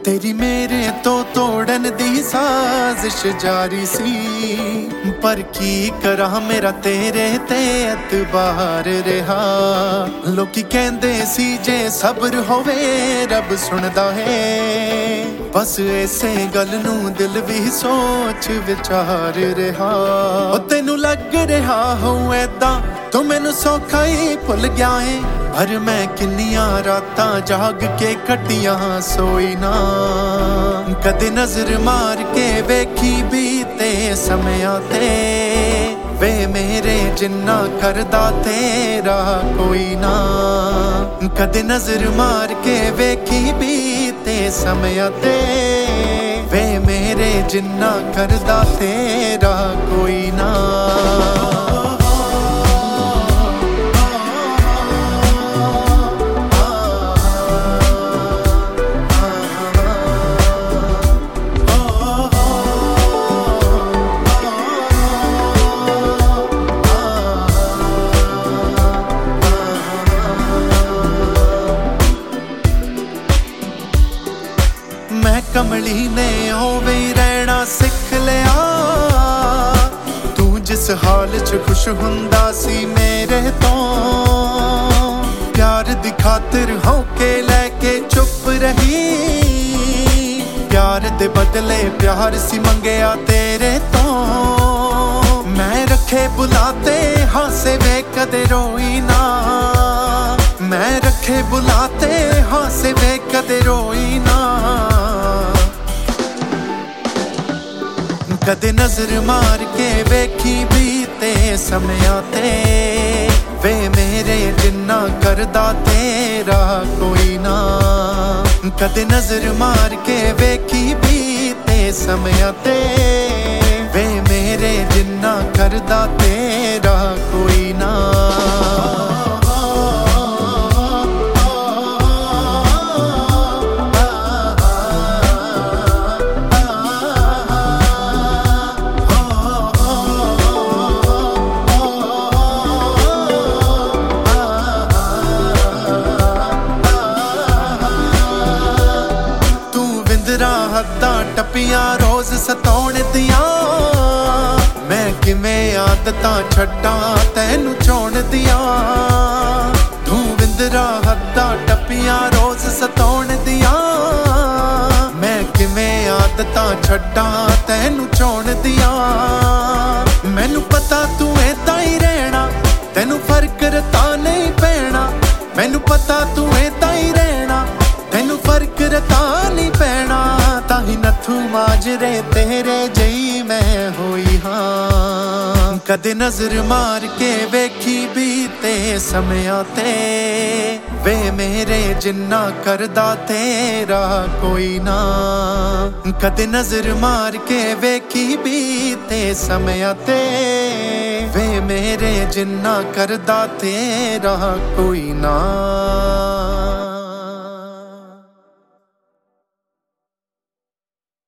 तेरी मेरे तो तोड़न दी साजिश जारी सी, पर की करा मेरा तेरे ते एतबार रहा। लोकी कहंदे सी जे सब्र होवे रब सुनदा है, बस ऐसे गल नू दिल भी सोच विचार रहा। तेनू लग रहा हो ऐदा तू मैनू सौखा ही भुल गया है, पर मैं किन्नियां रातां जाग के कटियां सोई ना। कदे नजर मार के वेखी बीते समयां ते, वे मेरे जिन्ना करदा तेरा कोई ना। कदे नजर मार के वेखी बीते समयां ते, वे मेरे जिन्ना करदा तेरा कोई ना। मैं कमली ने होवे रहना सिख लिया, तू जिस हाल च खुश हुंदा सी मेरे तो। प्यार दी खातिर होके लेके चुप रही, प्यार दे बदले प्यार सी मंगया तेरे तो। मैं रखे बुलाते हासे वे कदे रोई ना, मैं रखे बुलाते हासे वे कदे रोई ना। कदे नजर मार के वेखी बीते समयां ते, वे मेरे जिन्ना करदा तेरा कोई ना। कदे नजर मार के वेखी बीते समयां ते, वे मेरे जिन्ना करदा तेरा कोई ना। हद्दां टपियां रोज सताउण दियां, मैं किवें आदतां छड्डां तैनू चोण दियां। तू विंदरा हद्दां टपियां रोज सताउण दियां, मैं किवें आदतां छड्डां तैनू चोण दियां। मैनू पता तू ऐदां ही रहना, तैनू फर्क रता नहीं पैना। मैनू पता तू ऐदां ही रहना, तैनू फर्क रता नहीं पैना। ताही नथू माजरे तेरे जई मैं होई हाँ। कदे नजर मार के वेखी बीते समयां ते, वे मेरे जिन्ना करदा तेरा कोई ना। कदे नजर मार के वेखी बीते समयां ते, वे मेरे जिन्ना करदा तेरा कोई ना।